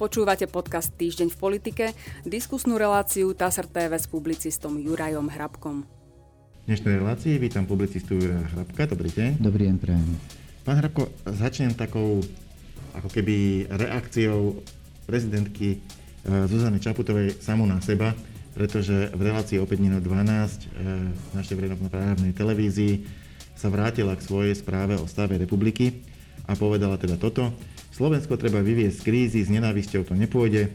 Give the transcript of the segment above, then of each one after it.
Počúvate podcast Týždeň v politike, diskusnú reláciu TASR TV s publicistom Jurajom Hrabkom. V dnešnej relácii vítam publicistu Juraja Hrabka. Dobrý deň. Dobrý deň, prajem. Pán Hrabko, začnem takou ako keby reakciou prezidentky Zuzany Čaputovej samú na seba, pretože v relácii o 5 minút 12 v našej verejnoprávnej televízii sa vrátila k svojej správe o stave republiky a povedala teda toto. Slovensko treba vyviesť z krízy, s nenávisťou to nepôjde.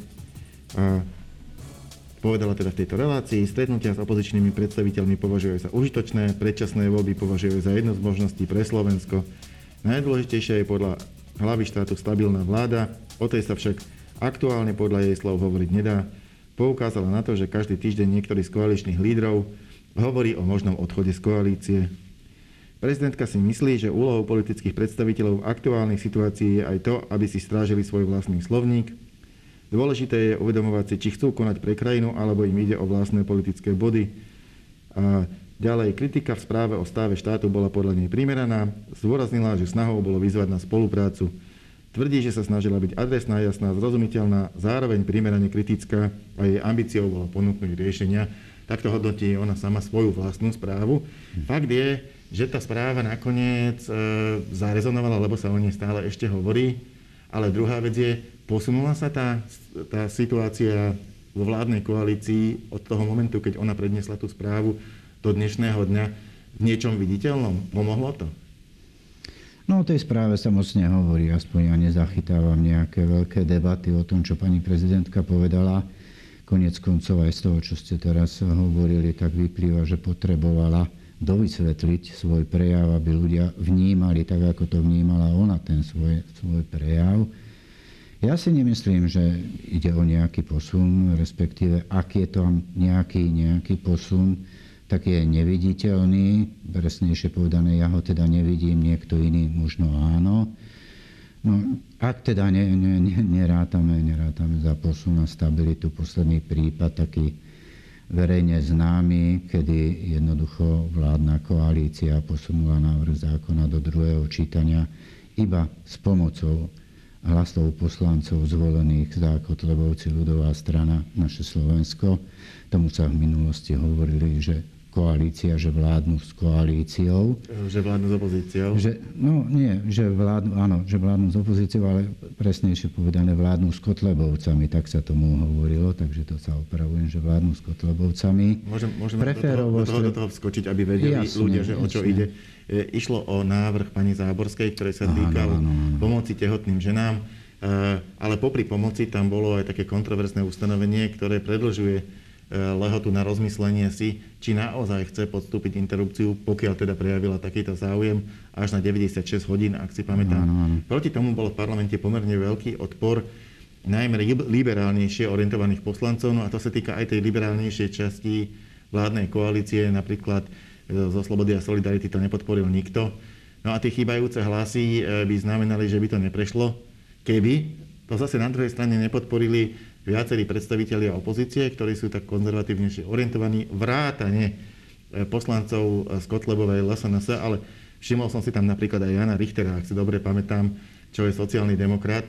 Povedala teda v tejto relácii, stretnutia s opozičnými predstaviteľmi považujú za užitočné, predčasné voľby považujú za jednu z možností pre Slovensko. Najdôležitejšia je podľa hlavy štátu stabilná vláda, o tej sa však aktuálne podľa jej slov hovoriť nedá. Poukázala na to, že každý týždeň niektorý z koaličných lídrov hovorí o možnom odchode z koalície. Prezidentka si myslí, že úlohou politických predstaviteľov v aktuálnej situácii je aj to, aby si strážili svoj vlastný slovník. Dôležité je uvedomovať si, či chcú konať pre krajinu, alebo im ide o vlastné politické body. A ďalej, kritika v správe o stave štátu bola podľa nej primeraná. Zdôraznila, že snahou bolo vyzvať na spoluprácu. Tvrdí, že sa snažila byť adresná, jasná, zrozumiteľná, zároveň primerane kritická a jej ambíciou bolo ponúknuť riešenia. Takto hodnotí ona sama svoju vlastnú správu. Fakt je, že tá správa nakoniec zarezonovala, lebo sa o nej stále ešte hovorí. Ale druhá vec je, posunula sa tá situácia vo vládnej koalícii od toho momentu, keď ona predniesla tú správu do dnešného dňa v niečom viditeľnom? Pomohlo to? No o tej správe sa moc nehovorí, aspoň ja nezachytávam nejaké veľké debaty o tom, čo pani prezidentka povedala. Koniec koncov aj z toho, čo ste teraz hovorili, tak vyplýva, že potrebovala dovysvetliť svoj prejav, aby ľudia vnímali tak, ako to vnímala ona, ten svoj prejav. Ja si nemyslím, že ide o nejaký posun, respektíve ak je tam nejaký posun, tak je neviditeľný. Presnejšie povedané, ja ho teda nevidím, niekto iný možno áno. No, ak teda nerátame za posun a stabilitu, posledný prípad taký verejne známy, kedy jednoducho vládna koalícia posunula návrh zákona do druhého čítania iba s pomocou hlasov poslancov zvolených za Kotlebovci ľudová strana Naše Slovensko. Tomu sa v minulosti hovorili, že koalícia, že vládnu s koalíciou. Že vládnu s opozíciou? Že vládnu s opozíciou, ale presnejšie povedané vládnu s Kotlebovcami, tak sa tomu hovorilo, takže to sa opravujem, že vládnu s Kotlebovcami. Môžeme do toho vskočiť, aby vedeli ľudia, že o čo ide. Išlo o návrh pani Záborskej, ktoré sa týkal pomoci tehotným ženám, ale popri pomoci tam bolo aj také kontroverzné ustanovenie, ktoré predĺžuje lehotu na rozmyslenie si, či naozaj chce podstúpiť interrupciu, pokiaľ teda prejavila takýto záujem, až na 96 hodín, ak si pamätám. Proti tomu bol v parlamente pomerne veľký odpor, najmä liberálnejšie orientovaných poslancov, no a to sa týka aj tej liberálnejšej časti vládnej koalície, napríklad zo Slobody a Solidarity to nepodporil nikto. No a tie chýbajúce hlasy by znamenali, že by to neprešlo, keby to zase na druhej strane nepodporili viacerí predstavitelia opozície, ktorí sú tak konzervatívnejšie orientovaní, vrátane poslancov z Kotlebovej LSNS, ale všimol som si tam napríklad aj Jana Richtera, ak si dobre pamätám, čo je sociálny demokrat.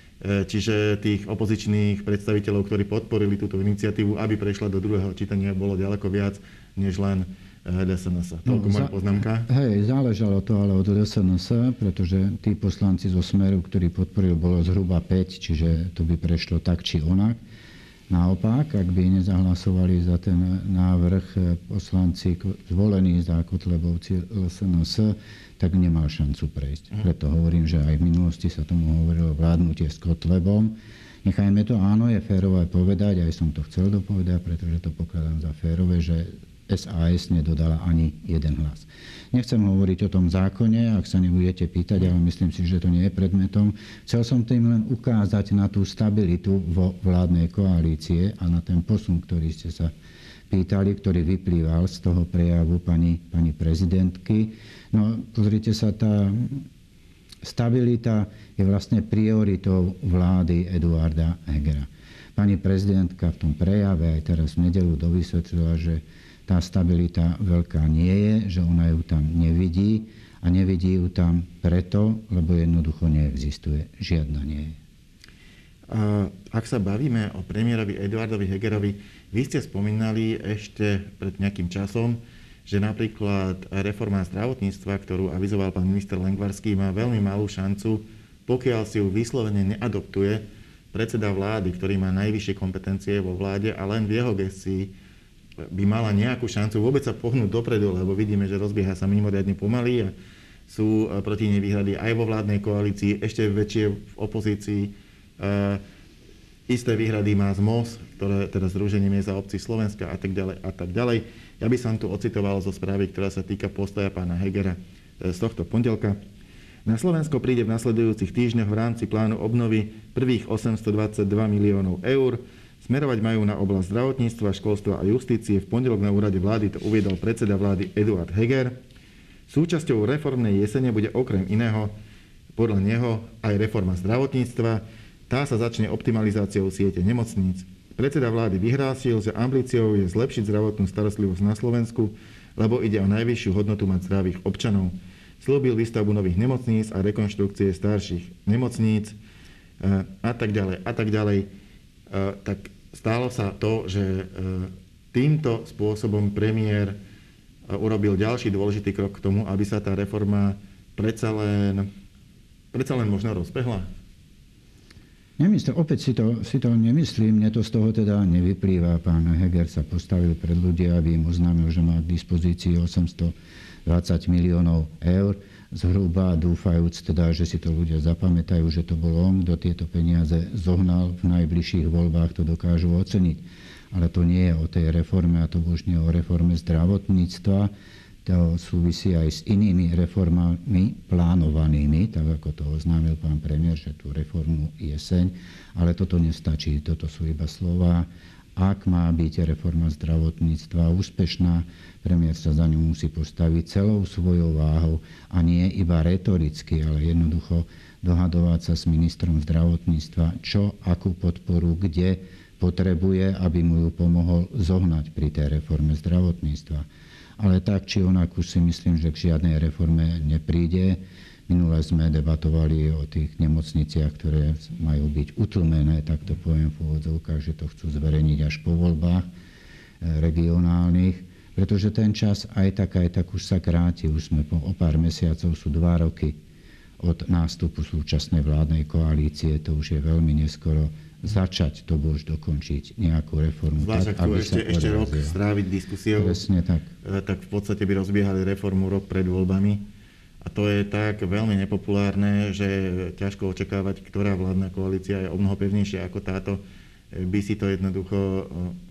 Čiže tých opozičných predstaviteľov, ktorí podporili túto iniciatívu, aby prešla do druhého čítania, bolo ďaleko viac, než len LSNS. Toľko moja poznámka. Záležalo to ale od LSNS, pretože tí poslanci zo Smeru, ktorí podporili, bolo zhruba 5, čiže to by prešlo tak či onak. Naopak, ak by nezahlasovali za ten návrh poslanci zvolení za Kotlebovci LSNS, tak nemal šancu prejsť. Preto hovorím, že aj v minulosti sa tomu hovorilo vládnutie s Kotlebom. Nechajme to, áno, je férové povedať, aj som to chcel dopovedať, pretože to pokladám za férové, že SAS nedodala ani jeden hlas. Nechcem hovoriť o tom zákone, ak sa nebudete pýtať, ale myslím si, že to nie je predmetom. Chcel som tým len ukázať na tú stabilitu vo vládnej koalície a na ten posun, ktorý ste sa pýtali, ktorý vyplýval z toho prejavu pani prezidentky. No, pozrite sa, tá stabilita je vlastne prioritou vlády Eduarda Hegera. Pani prezidentka v tom prejave aj teraz v nedeľu dovysvetlila, že tá stabilita veľká nie je, že ona ju tam nevidí a nevidí ju tam preto, lebo jednoducho neexistuje. Žiadna nie je. Ak sa bavíme o premiérovi Eduardovi Hegerovi, vy ste spomínali ešte pred nejakým časom, že napríklad reforma zdravotníctva, ktorú avizoval pán minister Lengvarský, má veľmi malú šancu, pokiaľ si ju vyslovene neadoptuje predseda vlády, ktorý má najvyššie kompetencie vo vláde a len v jeho gestii by mala nejakú šancu vôbec sa pohnúť dopredu, lebo vidíme, že rozbieha sa mimoriadne pomaly a sú proti nej výhrady aj vo vládnej koalícii, ešte väčšie v opozícii. Isté výhrady má ZMOS, ktoré teda Združenie miest a obcí Slovenska a tak ďalej a tak ďalej. Ja by som tu ocitoval zo správy, ktorá sa týka postoja pána Hegera z tohto pondelka. Na Slovensko príde v nasledujúcich týždňoch v rámci plánu obnovy prvých 822 miliónov eur. Smerovať majú na oblasť zdravotníctva, školstva a justície. V pondelok na úrade vlády to uviedol predseda vlády Eduard Heger. Súčasťou reformnej jesene bude okrem iného podľa neho aj reforma zdravotníctva. Tá sa začne optimalizáciou siete nemocníc. Predseda vlády vyhlásil, že ambíciou je zlepšiť zdravotnú starostlivosť na Slovensku, lebo ide o najvyššiu hodnotu mať zdravých občanov. Sľúbil výstavbu nových nemocníc a rekonštrukcie starších nemocníc a tak ďalej a tak ďalej. Tak stálo sa to, že týmto spôsobom premiér urobil ďalší dôležitý krok k tomu, aby sa tá reforma predsa len možno rozbehla. Opäť si to nemyslím, mne to z toho teda nevyplýva. Pán Heger sa postavil pred ľudí, aby im oznámil, že má k dispozícii 820 miliónov eur, zhruba dúfajúc teda, že si to ľudia zapamätajú, že to bol on, kto tieto peniaze zohnal, v najbližších voľbách to dokážu oceniť. Ale to nie je o tej reforme, a to už nie o reforme zdravotníctva. To súvisí aj s inými reformami plánovanými, tak ako to oznámil pán premiér, že tú reformu jeseň. Ale toto nestačí, toto sú iba slová. Ak má byť reforma zdravotníctva úspešná, premiér sa za ňu musí postaviť celou svojou váhou a nie iba retoricky, ale jednoducho dohadovať sa s ministrom zdravotníctva, čo, akú podporu, kde potrebuje, aby mu ju pomohol zohnať pri tej reforme zdravotníctva. Ale tak, či onak už si myslím, že k žiadnej reforme nepríde. Minule sme debatovali o tých nemocniciach, ktoré majú byť utlmené, tak to poviem v úvodzovkách, že to chcú zverejniť až po voľbách regionálnych, pretože ten čas aj tak už sa kráti. Už sme o pár mesiacov, sú 2 roky od nástupu súčasnej vládnej koalície. To už je veľmi neskoro začať to už dokončiť nejakú reformu. Zvlášť, ak tu ešte rok stráviť diskusiou, tak v podstate by rozbiehali reformu rok pred voľbami. A to je tak veľmi nepopulárne, že ťažko očakávať, ktorá vládna koalícia je omnoho pevnejšia ako táto, by si to jednoducho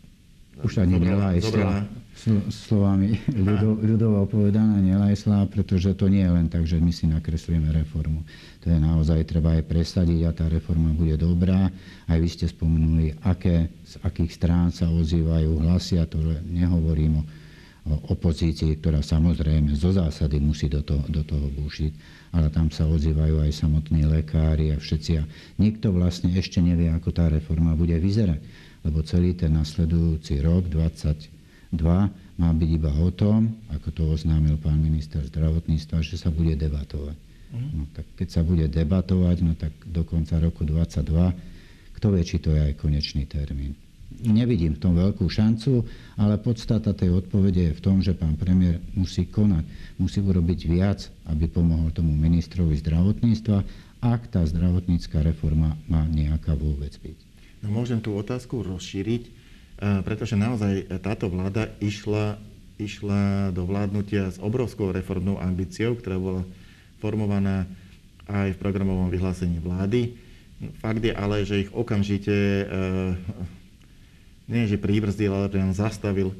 už ani nelajsla. Slovami ľudovo povedané nelajsla, pretože to nie je len tak, že my si nakreslíme reformu. To je naozaj treba aj presadiť a tá reforma bude dobrá. Aj vy ste spomenuli, z akých strán sa ozývajú hlasy, a to nehovorím o opozícii, ktorá samozrejme zo zásady musí do toho búšiť, ale tam sa ozývajú aj samotní lekári a všetci. A nikto vlastne ešte nevie, ako tá reforma bude vyzerať, lebo celý ten nasledujúci rok 2022 má byť iba o tom, ako to oznámil pán minister zdravotníctva, že sa bude debatovať. No tak keď sa bude debatovať, no tak do konca roku 2022, kto vie, či to je aj konečný termín. Nevidím v tom veľkú šancu, ale podstata tej odpovede je v tom, že pán premiér musí konať, musí urobiť viac, aby pomohol tomu ministrovi zdravotníctva, ak tá zdravotnícka reforma má nejaká vôbec byť. No, môžem tú otázku rozšíriť, pretože naozaj táto vláda išla do vládnutia s obrovskou reformnou ambíciou, ktorá bola formovaná aj v programovom vyhlásení vlády. Fakt je ale, že ich okamžite nie že pribrzdil, ale priam zastavil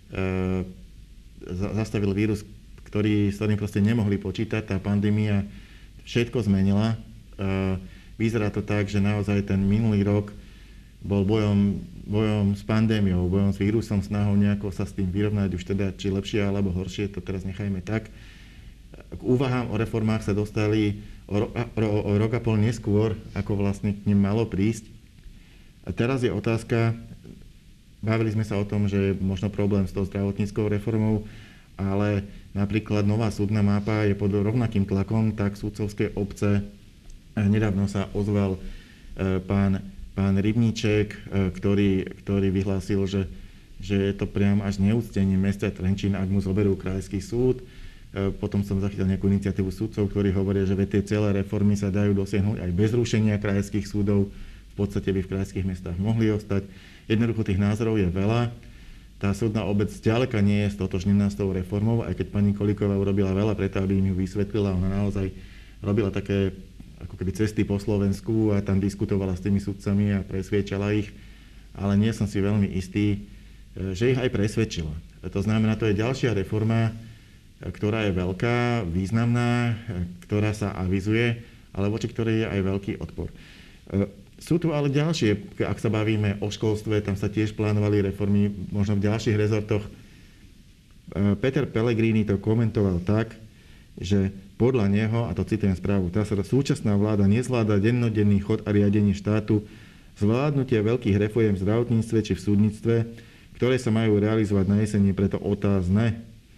vírus, s ktorým proste nemohli počítať. Tá pandémia všetko zmenila. Vyzerá to tak, že naozaj ten minulý rok bol bojom s pandémiou, bojom s vírusom, snahou nejako sa s tým vyrovnať, už teda či lepšie alebo horšie, to teraz nechajme tak. K úvahám o reformách sa dostali o rok a pol neskôr, ako vlastne k nim malo prísť. A teraz je otázka, bavili sme sa o tom, že je možno problém s tou zdravotníckou reformou, ale napríklad nová súdna mapa je pod rovnakým tlakom, tak sudcovské obce. Nedávno sa ozval pán pán Rybníček, ktorý vyhlásil, že je to priam až neúctenie mesta Trenčín, ak mu zoberú krajský súd. Potom som zachytil nejakú iniciatívu sudcov, ktorí hovoria, že tie celé reformy sa dajú dosiahnuť aj bez rušenia krajských súdov. V podstate by v krajských mestách mohli ostať. Jednoducho tých názorov je veľa. Tá súdna obec zďaleka nie je stotožnená s tou reformou, aj keď pani Kolíková urobila veľa preto, aby im ju vysvetlila. Ona naozaj robila také ako keby cesty po Slovensku a tam diskutovala s tými sudcami a presviečala ich. Ale nie som si veľmi istý, že ich aj presvedčila. To znamená, to je ďalšia reforma, ktorá je veľká, významná, ktorá sa avizuje, ale voči ktorej je aj veľký odpor. Sú tu ale ďalšie, ak sa bavíme o školstve, tam sa tiež plánovali reformy, možno v ďalších rezortoch. Peter Pellegrini to komentoval tak, že podľa neho, a to citujem správu TASR, súčasná vláda nezvláda dennodenný chod a riadenie štátu, zvládnutie veľkých reforiem v zdravotníctve či v súdnictve, ktoré sa majú realizovať na jeseni, preto otázne.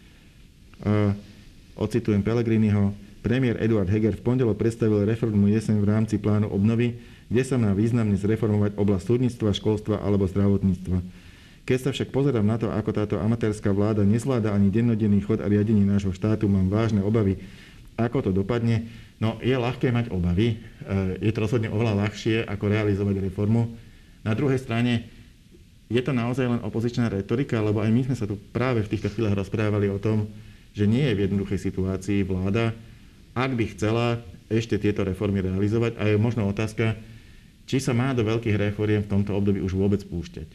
Ocitujem Pellegriniho. Premiér Eduard Heger v pondelok predstavil reformu jeseň v rámci plánu obnovy, kde sa má významne zreformovať oblasť súdnictva, školstva alebo zdravotníctva. Keď sa však pozerám na to, ako táto amatérska vláda nezvláda ani dennodenný chod a riadenie nášho štátu, mám vážne obavy, ako to dopadne. No, je ľahké mať obavy. Je to rozhodne oveľa ľahšie, ako realizovať reformu. Na druhej strane, je to naozaj len opozičná retorika, lebo aj my sme sa tu práve v týchto chvíľach rozprávali o tom, že nie je v jednoduchej situácii vláda, ak by chcela ešte tieto reformy realizovať. A je možno otázka, či sa má do veľkých reforiem v tomto období už vôbec púšťať.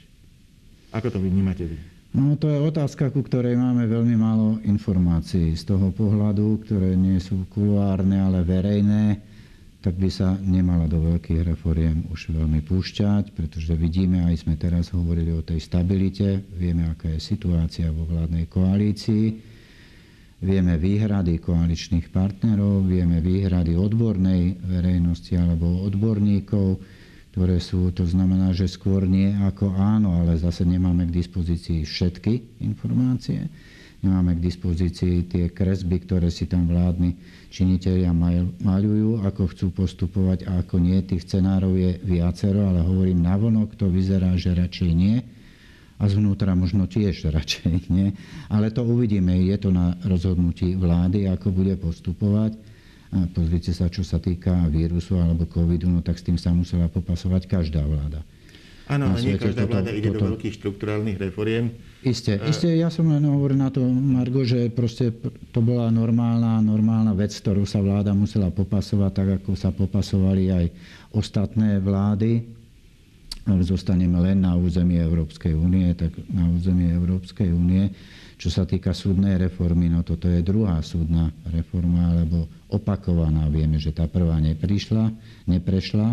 Ako to vnímate vy? No to je otázka, ku ktorej máme veľmi málo informácií. Z toho pohľadu, ktoré nie sú kuluárne, ale verejné, tak by sa nemala do veľkých reforiem už veľmi púšťať, pretože vidíme, aj sme teraz hovorili o tej stabilite, vieme, aká je situácia vo vládnej koalícii, vieme výhrady koaličných partnerov, vieme výhrady odbornej verejnosti alebo odborníkov, ktoré sú, to znamená, že skôr nie ako áno, ale zase nemáme k dispozícii všetky informácie. Nemáme k dispozícii tie kresby, ktoré si tam vládni činitelia maľujú, ako chcú postupovať a ako nie. Tých scenárov je viacero, ale hovorím, navonok to vyzerá, že radšej nie. A zvnútra možno tiež radšej nie. Ale to uvidíme. Je to na rozhodnutí vlády, ako bude postupovať. A pozrite sa, čo sa týka vírusu alebo covidu, no tak s tým sa musela popasovať každá vláda. Áno, ale nie každá vláda ide do veľkých štrukturálnych reforiem. Isté, ja som len hovoril na to, Margo, že proste to bola normálna vec, ktorú sa vláda musela popasovať, tak ako sa popasovali aj ostatné vlády. Ale zostaneme len na území Európskej únie, tak na území Európskej únie. Čo sa týka súdnej reformy, no toto je druhá súdna reforma, alebo opakovaná. Vieme, že tá prvá neprešla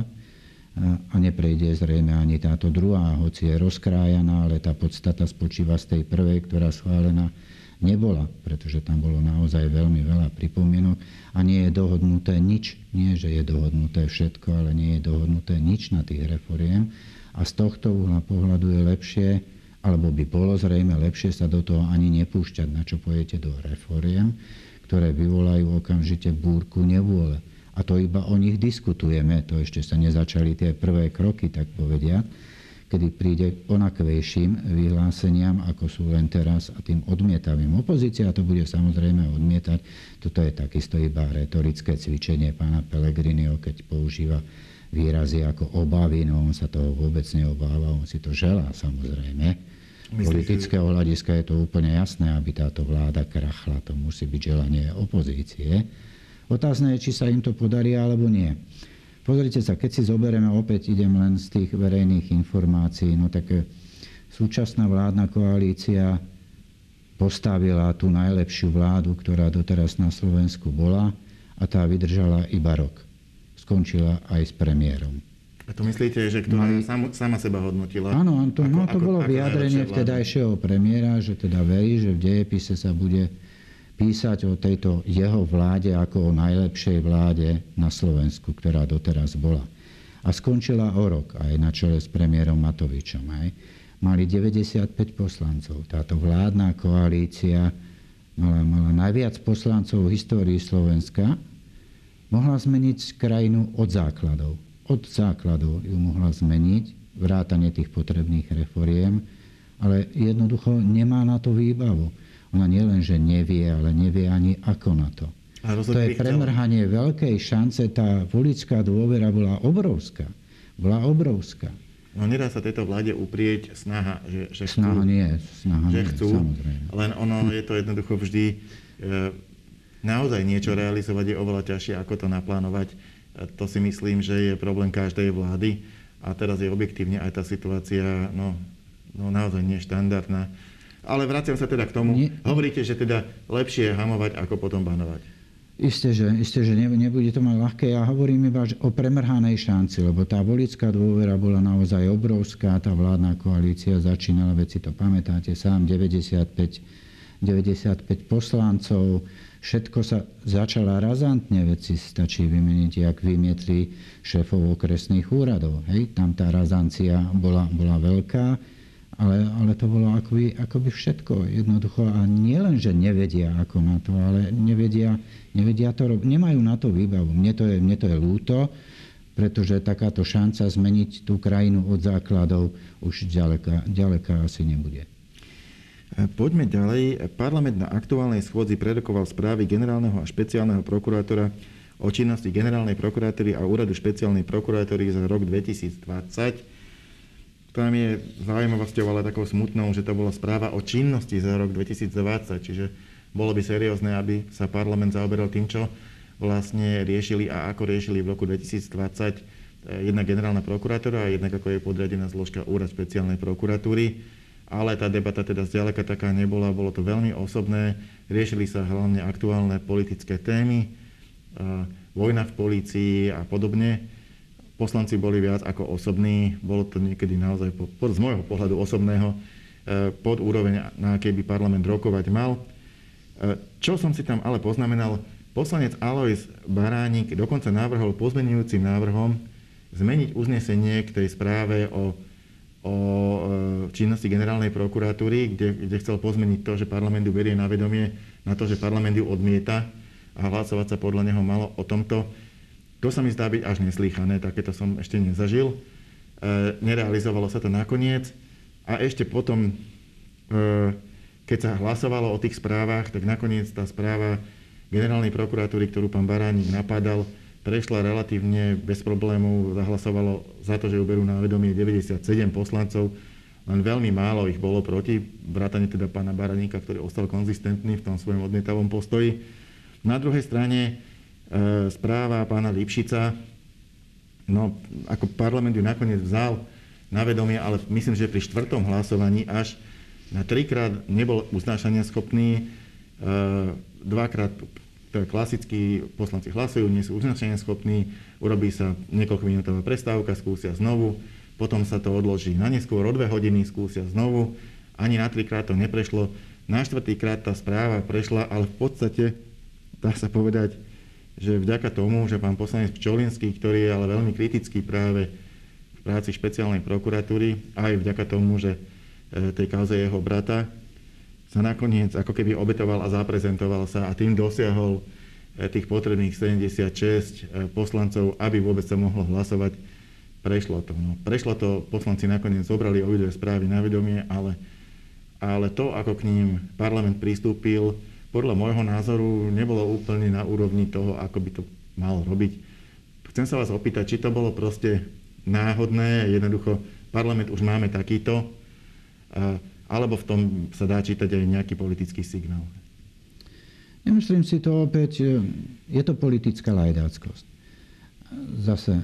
a neprejde zrejme ani táto druhá, hoci je rozkrájaná, ale tá podstata spočíva z tej prvej, ktorá schválená nebola, pretože tam bolo naozaj veľmi veľa pripomienok a nie je dohodnuté nič. Nie, že je dohodnuté všetko, ale nie je dohodnuté nič na tých reforiem. A z tohto uhla pohľadu je lepšie, alebo by bolo zrejme lepšie sa do toho ani nepúšťať, na čo pôjdete do reforiem, ktoré vyvolajú okamžite búrku nevôle. A to iba o nich diskutujeme, to ešte sa nezačali tie prvé kroky, tak povediať, kedy príde k onakvejším vyhláseniam, ako sú len teraz, a tým odmietavým. Opozícia to bude samozrejme odmietať. Toto je takisto iba retorické cvičenie pána Pellegriniho, keď používa výrazy ako obavy, no on sa toho vôbec neobáva, on si to želá samozrejme. Politického hľadiska je to úplne jasné, aby táto vláda krachla, to musí byť želanie opozície. Otázne je, či sa im to podarí, alebo nie. Pozrite sa, keď si zoberieme, opäť idem len z tých verejných informácií, no tak súčasná vládna koalícia postavila tú najlepšiu vládu, ktorá doteraz na Slovensku bola, a tá vydržala iba rok. Skončila aj s premiérom. A to myslíte, že ktorá sama seba hodnotila? Áno, to bolo vyjadrenie vtedajšieho premiéra, že teda verí, že v dejepise sa bude písať o tejto jeho vláde ako o najlepšej vláde na Slovensku, ktorá doteraz bola. A skončila o rok aj na čele s premiérom Matovičom. Mali 95 poslancov. Táto vládna koalícia mala najviac poslancov v histórii Slovenska. Mohla zmeniť krajinu od základov. od základov ju mohla zmeniť, vrátane tých potrebných reforiem, ale jednoducho nemá na to výbavu. Ona nielen, že nevie, ale nevie ani ako na to. To je premrhanie veľkej šance. Tá voličská dôvera bola obrovská. No nedá sa tejto vláde uprieť snaha, že chcú. Snaha nie, chcú, samozrejme. Len ono je to jednoducho vždy naozaj niečo realizovať je oveľa ťažšie, ako to naplánovať. To si myslím, že je problém každej vlády. A teraz je objektívne aj tá situácia naozaj neštandardná. Ale vraciam sa teda k tomu. Hovoríte, že teda lepšie je hamovať, ako potom banovať. Isté, že nebude to mať ľahké. Ja hovorím iba o premrhanej šanci, lebo tá voličská dôvera bola naozaj obrovská. Tá vládna koalícia začínala, veď si to pamätáte sám, 95 poslancov. Všetko sa začala razantne, veď si stačí vymeniť, jak vymietli šéfov okresných úradov. Hej? Tam tá razancia bola veľká. Ale to bolo akoby všetko. Jednoducho. A nie len, že nevedia ako na to, ale nevedia to robiť. Nemajú na to výbavu. Mne to je ľúto, pretože takáto šanca zmeniť tú krajinu od základov už ďaleka asi nebude. Poďme ďalej. Parlament na aktuálnej schôdzi prerokoval správy generálneho a špeciálneho prokurátora o činnosti generálnej prokuratúry a úradu špeciálnej prokuratúry za rok 2020. Tam je zaujímavosťou, ale takou smutnou, že to bola správa o činnosti za rok 2020, čiže bolo by seriózne, aby sa parlament zaoberal tým, čo vlastne riešili a ako riešili v roku 2020 jedna generálna prokuratúra a jednak ako je podriadená zložka úrad špeciálnej prokuratúry. Ale tá debata teda zďaleka taká nebola, bolo to veľmi osobné, riešili sa hlavne aktuálne politické témy, vojna v polícii a podobne. Poslanci boli viac ako osobní, bolo to niekedy naozaj z môjho pohľadu osobného pod úroveň, na akej by parlament rokovať mal. Čo som si tam ale poznamenal, poslanec Alojz Baránik dokonca navrhol pozmeňujúcim návrhom zmeniť uznesenie k tej správe o činnosti generálnej prokuratúry, kde chcel pozmeniť to, že parlament ju berie na vedomie, na to, že parlament ju odmieta a hlasovať sa podľa neho malo o tomto. To sa mi zdá byť až neslýchané, takéto som ešte nezažil. Nerealizovalo sa to nakoniec. A ešte potom, keď sa hlasovalo o tých správach, tak nakoniec tá správa generálnej prokuratúry, ktorú pán Baránik napádal, prešla relatívne bez problémov. Zahlasovalo za to, že ju berú na vedomie 97 poslancov. Len veľmi málo ich bolo proti, vrátane teda pána Baránika, ktorý ostal konzistentný v tom svojom odmietavom postoji. Na druhej strane správa pána Lipšica, ako parlament ju nakoniec vzal na vedomie, ale myslím, že pri 4. hlasovaní až na 3-krát nebol uznášania schopný, 2-krát klasickí poslanci hlasujú, nie sú uznášania schopní, urobí sa niekoľkominútová prestávka, skúsia znovu, potom sa to odloží na neskôr o 2 hodiny, skúsia znovu, ani na 3-krát to neprešlo, na 4-krát tá správa prešla, ale v podstate dá sa povedať, že vďaka tomu, že pán poslanec Pčolinský, ktorý je ale veľmi kritický práve v práci špeciálnej prokuratúry, aj vďaka tomu, že tej kauze jeho brata sa nakoniec ako keby obetoval a zaprezentoval sa a tým dosiahol tých potrebných 76 poslancov, aby vôbec sa mohlo hlasovať. Prešlo to. Prešlo to, poslanci nakoniec zobrali obidve správy na vedomie, ale to, ako k ním parlament pristúpil, podľa môjho názoru nebolo úplne na úrovni toho, ako by to mal robiť. Chcem sa vás opýtať, či to bolo proste náhodné, jednoducho parlament už máme takýto, alebo v tom sa dá čítať aj nejaký politický signál. Nemyslím si to opäť, je to politická lajdáckosť. Zase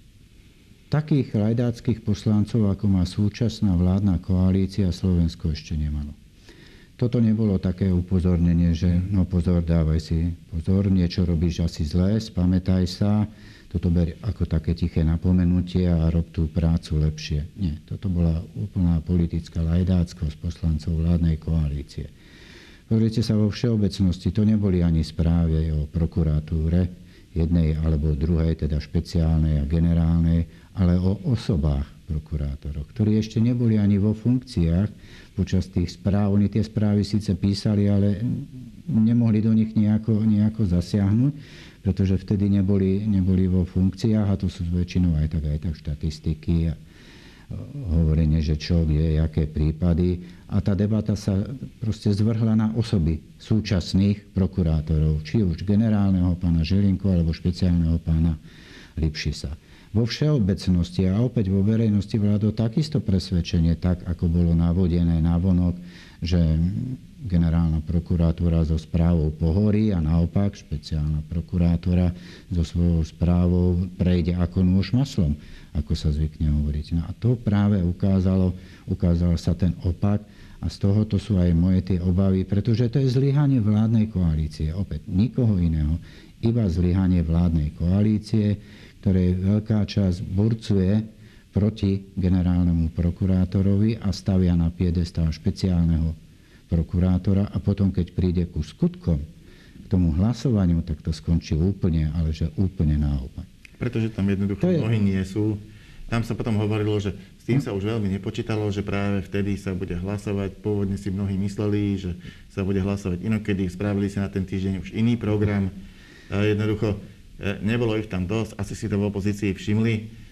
takých lajdáckych poslancov, ako má súčasná vládna koalícia, Slovensko ešte nemalo. Toto nebolo také upozornenie, že pozor, dávaj si pozor, niečo robíš asi zlé, spamätaj sa, toto ber ako také tiché napomenutie a rob tú prácu lepšie. Nie, toto bola úplná politická lajdáckosť poslancov vládnej koalície. Pozrite sa vo všeobecnosti, to neboli ani správy o prokuratúre, jednej alebo druhej, teda špeciálnej a generálnej, ale o osobách prokurátorov, ktorí ešte neboli ani vo funkciách počas tých správ. Oni tie správy síce písali, ale nemohli do nich nejako zasiahnuť, pretože vtedy neboli vo funkciách a to sú väčšinou aj tak štatistiky a hovorenie, že čo, kde, aké prípady. A tá debata sa proste zvrhla na osoby súčasných prokurátorov, či už generálneho pána Žilinku alebo špeciálneho pána Lipšisa. Vo všeobecnosti a opäť vo verejnosti vládlo takisto presvedčenie, tak ako bolo navodené navonok, že generálna prokuratúra so správou pohorí a naopak špeciálna prokurátora so svojou správou prejde ako nôž maslom, ako sa zvykne hovoriť. No a to práve ukázal sa ten opak a z tohoto sú aj moje tie obavy, pretože to je zlyhanie vládnej koalície. Opäť nikoho iného, iba zlyhanie vládnej koalície, ktorej veľká časť burcuje proti generálnemu prokurátorovi a stavia na piedestál špeciálneho prokurátora a potom, keď príde ku skutkom, k tomu hlasovaniu, tak to skončí úplne, ale že úplne naopak. Pretože tam jednoducho mnohí nie sú. Tam sa potom hovorilo, že s tým sa už veľmi nepočítalo, že práve vtedy sa bude hlasovať. Pôvodne si mnohí mysleli, že sa bude hlasovať inokedy. Spravili si na ten týždeň už iný program. A jednoducho nebolo ich tam dosť. Asi si to v opozícii všimli.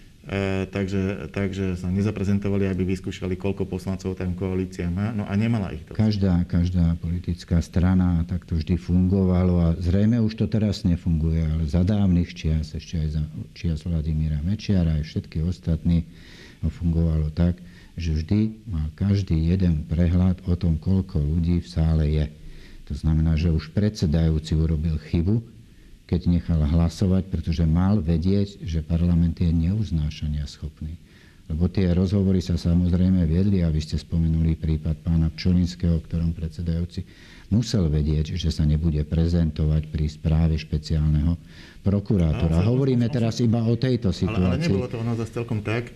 Takže sa nezaprezentovali, aby vyskúšali, koľko poslancov tam koalícia má. No a nemala ich to. Každá politická strana takto vždy fungovalo a zrejme už to teraz nefunguje, ale za dávnych čias, ešte aj za čias Vladimíra Mečiara aj všetky ostatní fungovalo tak, že vždy mal každý jeden prehľad o tom, koľko ľudí v sále je. To znamená, že už predsedajúci urobil chybu, keď nechal hlasovať, pretože mal vedieť, že parlament je neuznášania schopný. Lebo tie rozhovory sa samozrejme viedli a vy ste spomenuli prípad pána Pčolinského, o ktorom predsedajúci musel vedieť, že sa nebude prezentovať pri správe špeciálneho prokurátora. Hovoríme teraz iba o tejto situácii. Ale nebolo to ono zase celkom tak.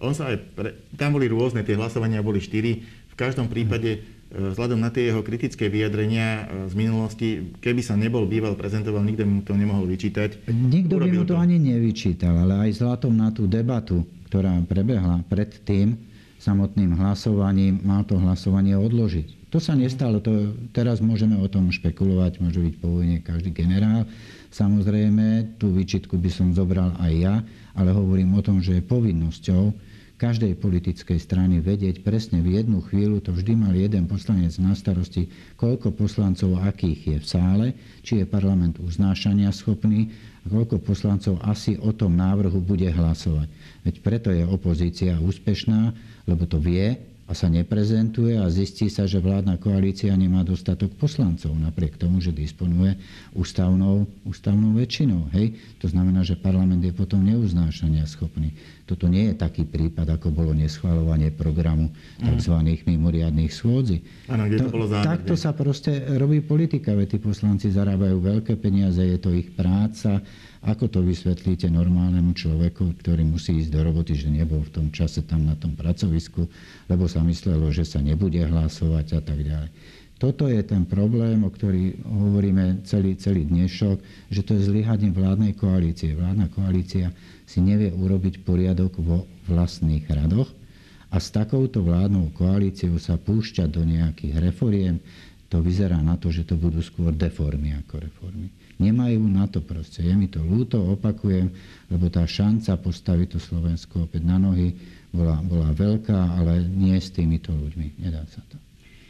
Tam boli rôzne, tie hlasovania boli 4. V každom prípade vzhľadom na tie jeho kritické vyjadrenia z minulosti, keby sa nebol býval prezentoval, nikto mu to nemohol vyčítať. Nikto by mu to ani nevyčítal, ale aj vzhľadom na tú debatu, ktorá prebehla pred tým samotným hlasovaním, mal to hlasovanie odložiť. To sa nestalo, teraz môžeme o tom špekulovať, môže byť po vojne každý generál. Samozrejme, tú výčitku by som zobral aj ja, ale hovorím o tom, že je povinnosťou každej politickej strany vedieť presne v jednu chvíľu, to vždy mal jeden poslanec na starosti, koľko poslancov akých je v sále, či je parlament uznášania schopný a koľko poslancov asi o tom návrhu bude hlasovať. Veď preto je opozícia úspešná, lebo to vie a sa neprezentuje a zistí sa, že vládna koalícia nemá dostatok poslancov, napriek tomu, že disponuje ústavnou väčšinou. Hej? To znamená, že parlament je potom neuznášania schopný. Toto nie je taký prípad, ako bolo neschvaľovanie programu tzv. Mimoriadnych schôdzi. Áno, kde to bolo zámer. Takto sa proste robí politika, veď tí poslanci zarábajú veľké peniaze, je to ich práca. Ako to vysvetlíte normálnemu človeku, ktorý musí ísť do roboty, že nebol v tom čase tam na tom pracovisku, lebo sa myslelo, že sa nebude hlasovať a tak ďalej. Toto je ten problém, o ktorý hovoríme celý dnešok, že to je zlyhanie vládnej koalície. Vládna koalícia si nevie urobiť poriadok vo vlastných radoch a s takouto vládnou koalíciou sa púšťať do nejakých reforiem, to vyzerá na to, že to budú skôr deformy ako reformy. Nemajú na to proste. Je mi to ľúto, opakujem, lebo tá šanca postaviť to Slovensko opäť na nohy bola veľká, ale nie s týmito ľuďmi. Nedá sa to.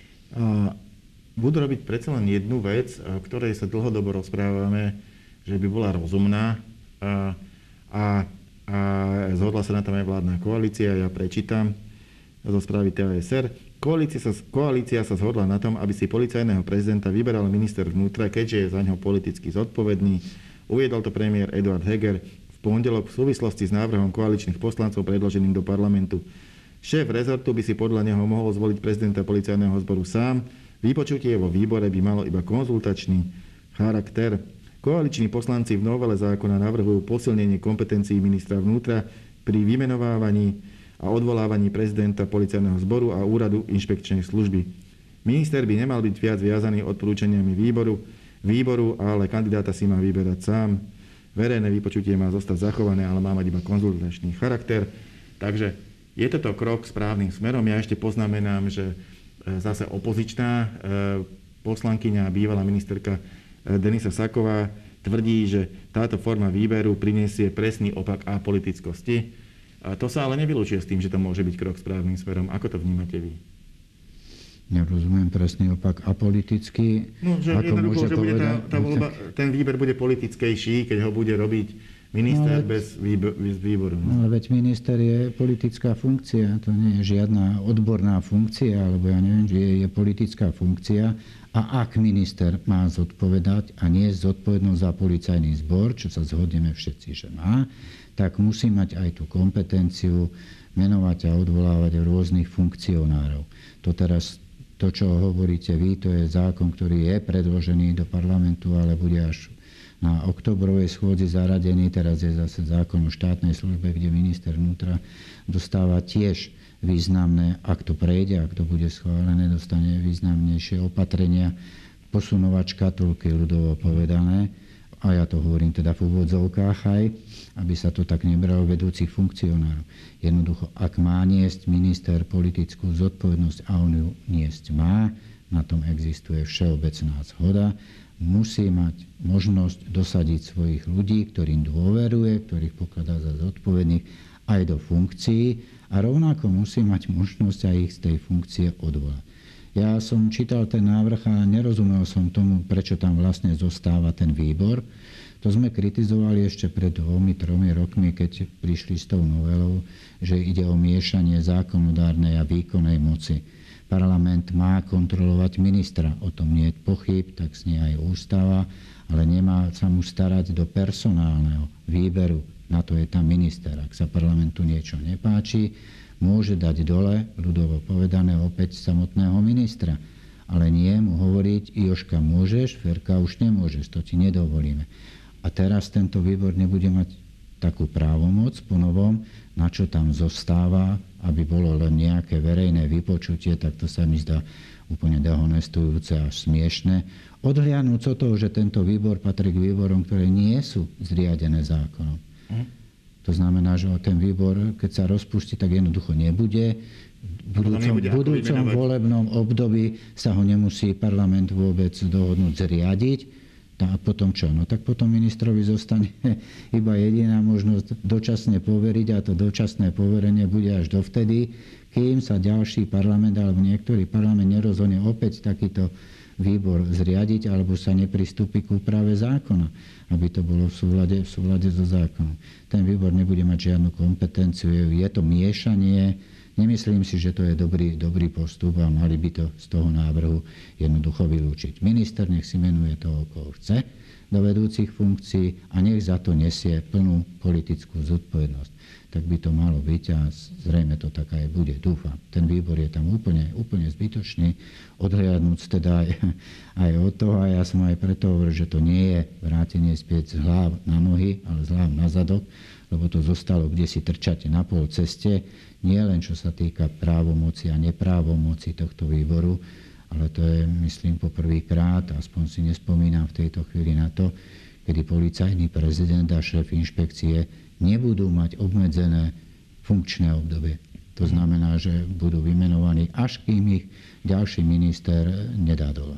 Budú robiť predsa len jednu vec, o ktorej sa dlhodobo rozprávame, že by bola rozumná a zhodla sa na tom aj vládna koalícia. Ja prečítam zo správy TASR. Koalícia sa zhodla na tom, aby si policajného prezidenta vyberal minister vnútra, keďže je za ňo politicky zodpovedný. Uviedol to premiér Eduard Heger v pondelok v súvislosti s návrhom koaličných poslancov predloženým do parlamentu. Šéf rezortu by si podľa neho mohol zvoliť prezidenta policajného zboru sám. Vypočutie vo výbore by malo iba konzultačný charakter. Koaliční poslanci v novele zákona navrhujú posilnenie kompetencií ministra vnútra pri vymenovávaní a odvolávaní prezidenta policajného zboru a úradu inšpekčnej služby. Minister by nemal byť viac viazaný odporúčaniami výboru, ale kandidáta si má vyberať sám. Verejné vypočutie má zostať zachované, ale má mať iba konzultačný charakter. Takže je toto krok správnym smerom. Ja ešte poznamenám, že zase opozičná poslankyňa, bývalá ministerka Denisa Saková tvrdí, že táto forma výberu prinesie presný opak apolitickosti. A to sa ale nevylučuje s tým, že to môže byť krok správnym smerom. Ako to vnímate vy? Nerozumiem presný opak apolitický. No, že jednoducho, že bude tá voľba, ten výber bude politickejší, keď ho bude robiť minister bez výboru. No, ale veď minister je politická funkcia, to nie je žiadna odborná funkcia, alebo ja neviem, že je politická funkcia. A ak minister má zodpovedať a nie je zodpovednosť za policajný zbor, čo sa zhodneme všetci, že má, tak musí mať aj tú kompetenciu menovať a odvolávať rôznych funkcionárov. To, čo hovoríte vy, to je zákon, ktorý je predložený do parlamentu, ale bude až na oktobrovej schôdzi zaradený. Teraz je zase zákon o štátnej službe, kde minister vnútra dostáva tiež významné, ak to prejde, ak to bude schválené, dostane významnejšie opatrenia, posunovať škatulky, ľudovo povedané. A ja to hovorím teda v úvodzovkách aj, aby sa to tak nebralo vedúcich funkcionárov. Jednoducho, ak má niesť minister politickú zodpovednosť a on ju niesť má, na tom existuje všeobecná zhoda, musí mať možnosť dosadiť svojich ľudí, ktorým dôveruje, ktorých pokladá za zodpovedných aj do funkcií a rovnako musí mať možnosť aj ich z tej funkcie odvolať. Ja som čítal ten návrh a nerozumel som tomu, prečo tam vlastne zostáva ten výbor. To sme kritizovali ešte pred 2-3 rokmi, keď prišli s tou novelou, že ide o miešanie zákonodárnej a výkonnej moci. Parlament má kontrolovať ministra, o tom nie je pochyb, tak znie aj ústava, ale nemá sa mu starať do personálneho výberu. Na to je tam minister. Ak sa parlamentu niečo nepáči, môže dať dole, ľudovo povedané, opäť samotného ministra. Ale nie mu hovoriť, Jožka môžeš, Ferka už nemôžeš, to ti nedovolíme. A teraz tento výbor nebude mať takú právomoc po novom, na čo tam zostáva, aby bolo len nejaké verejné vypočutie, tak to sa mi zdá úplne dehonestujúce a smiešne. Odhliadnúť od toho, že tento výbor patrí k výborom, ktoré nie sú zriadené zákonom. To znamená, že ten výbor, keď sa rozpustí, tak jednoducho nebude. V budúcom volebnom období sa ho nemusí parlament vôbec dohodnúť zriadiť. A potom čo? No tak potom ministrovi zostane iba jediná možnosť dočasne poveriť a to dočasné poverenie bude až dovtedy, kým sa ďalší parlament alebo niektorý parlament nerozhodne opäť takýto výbor zriadiť alebo sa nepristúpi k úprave zákona, aby to bolo v súlade so zákonom. Ten výbor nebude mať žiadnu kompetenciu, je to miešanie. Nemyslím si, že to je dobrý postup a mali by to z toho návrhu jednoducho vylúčiť. Minister nech si menuje toho, koho chce do vedúcich funkcií a nech za to nesie plnú politickú zodpovednosť. Tak by to malo byť a zrejme to tak aj bude. Dúfam. Ten výbor je tam úplne zbytočný. Odhliadnúť teda aj od toho a ja som aj preto hovoril, že to nie je vrátenie späť z hlav na nohy, ale z hlav na zadok, lebo to zostalo kdesi trčať na pol ceste. Nie len čo sa týka právomoci a neprávomoci tohto výboru, ale to je, myslím, poprvýkrát, aspoň si nespomínam v tejto chvíli na to, kedy policajný prezident a šéf inšpekcie nebudú mať obmedzené funkčné obdobie. To znamená, že budú vymenovaní, až kým ich ďalší minister nedá dole.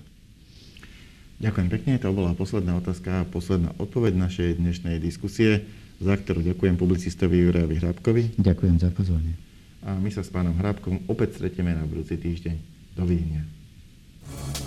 Ďakujem pekne, to bola posledná otázka a posledná odpoveď našej dnešnej diskusie, za ktorú ďakujem publicistovi Jurajovi Hrábkovi. Ďakujem za pozornie. A my sa s pánom Hrábkom opäť stretieme na budúci týždeň. Dovidenia.